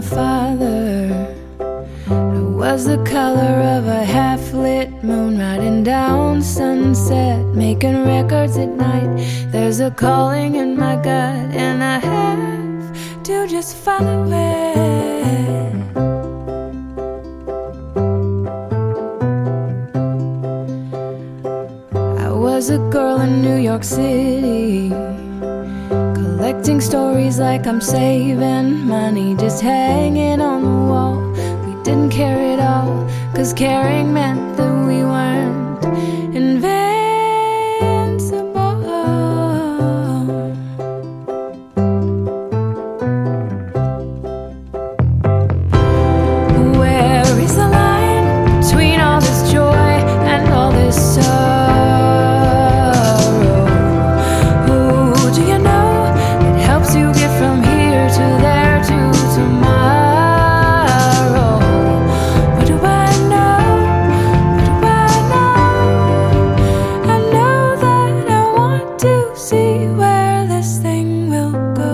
father. It was the color of a half-lit moon, riding down sunset, making records at night. There's a calling in my gut, and I have to just follow it. I was a girl in New York City, collecting stories like I'm saving money, just hanging on the wall. We didn't care at all, 'cause caring meant that we weren't invincible. Where is the line between all this joy and all this sorrow? Who do you know that helps you get from here to there to tomorrow? What do I know? What do I know? I know that I want to see where this thing will go.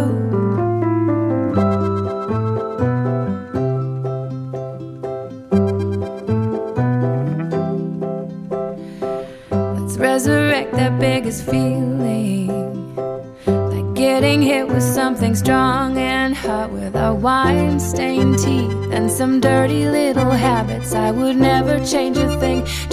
Let's resurrect that biggest feeling, like getting hit with something strong and hot, with our wine-stained teeth and some dirty little habits. I would never change a thing,